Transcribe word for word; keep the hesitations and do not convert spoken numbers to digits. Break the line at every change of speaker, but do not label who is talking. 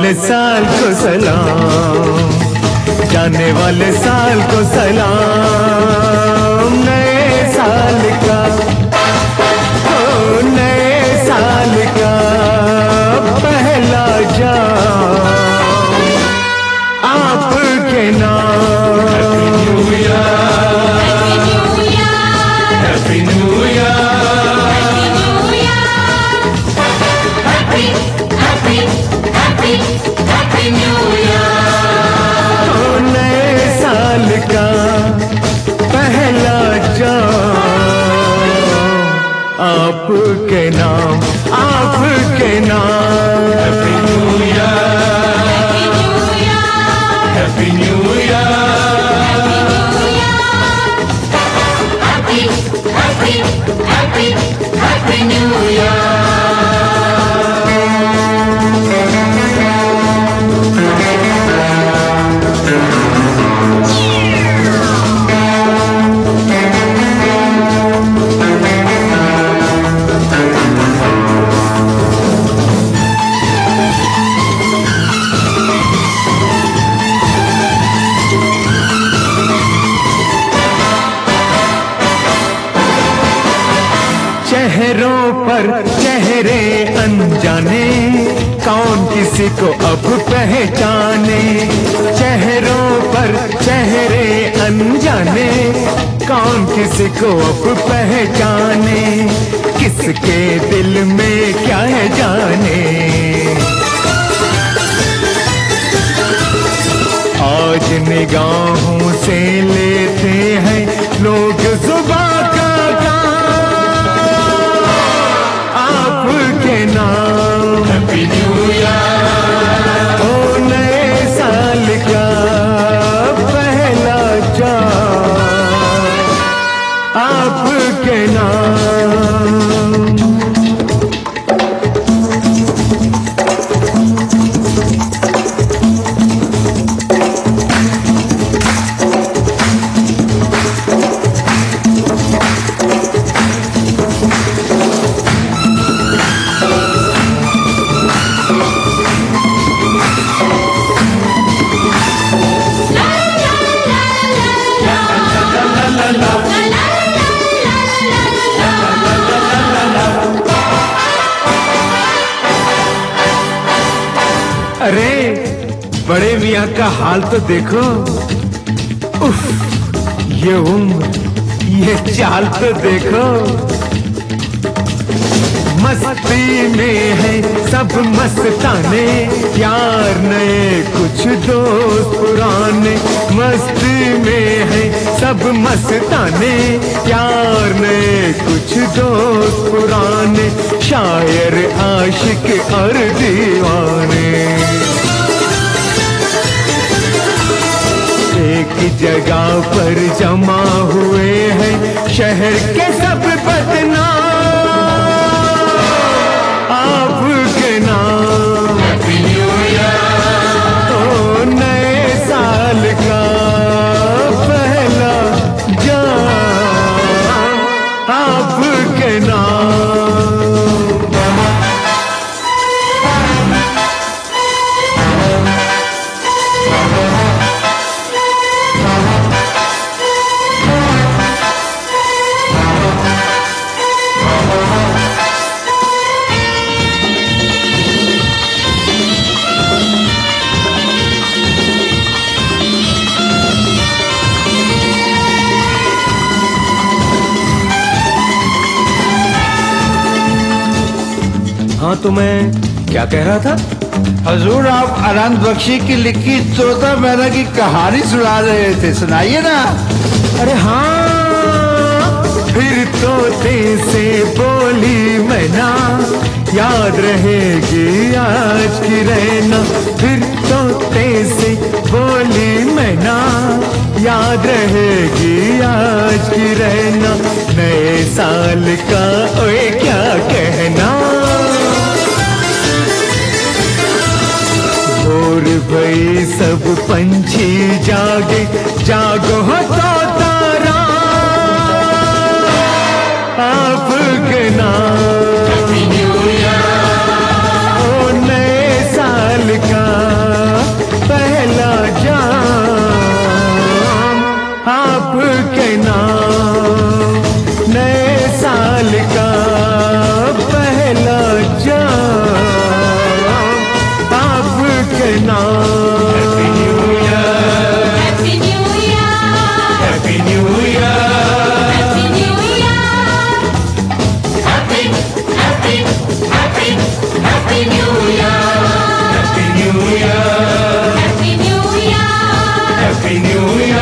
वाले साल को सलाम, जाने वाले साल को सलाम। नए साल का, ओ नए साल का पहला जाम आपके नाम। Happy new year, happy new year, happy happy happy happy new year. ओ नए साल का पहला जाम आपके नाम, आपके नाम। Happy new year, happy new year, happy happy happy happy new year. चेहरों पर चेहरे अनजाने, कौन किसी को अब पहचाने। चेहरों पर चेहरे अनजाने, कौन किसी को अब पहचाने। किसके दिल में क्या है जाने। आज निगाहों से लेते हैं लोग जुबां का आपके नाम। हैप्पी न्यू ईयर, ओ नए साल का पहला जाम आपके नाम। अरे बड़े मियाँ का हाल तो देखो, उफ, ये उम्र, ये चाल तो देखो। मस्ती में है सब मस्ताने, यार नए कुछ दोस्त पुराने। मस्ती में है सब मस्ताने, यार नए कुछ दोस्त पुराने। शायर आशिक और दीवाने एक जगह पर जमा हुए हैं, शहर के सब बदनाम आपके नाम। हैप्पी न्यू ईयर, ओ नए साल का पहला जाम आपके नाम। हाँ तो मैं क्या कह रहा था?
हजूर आप अनंत बख्शी की लिखी चौदह महीने की कहानी सुना रहे थे, सुनाइए ना।
अरे हाँ, फिर तोते से बोली मैना, याद रहेगी आज की रहना। फिर तोते से बोली मैना, याद रहेगी आज की रहना। नए साल का ओए क्या कहना। भोर भई सब पंछी जागे, जागो हो तो तारा आपके नाम। हैप्पी न्यू ईयर, ओ नए साल का आपके नाम नए साल का पहला जाम आपके नाम।
Happy new year,
happy new year,
happy new year,
happy new year, happy happy happy happy new year,
happy new year,
happy new year,
happy new year.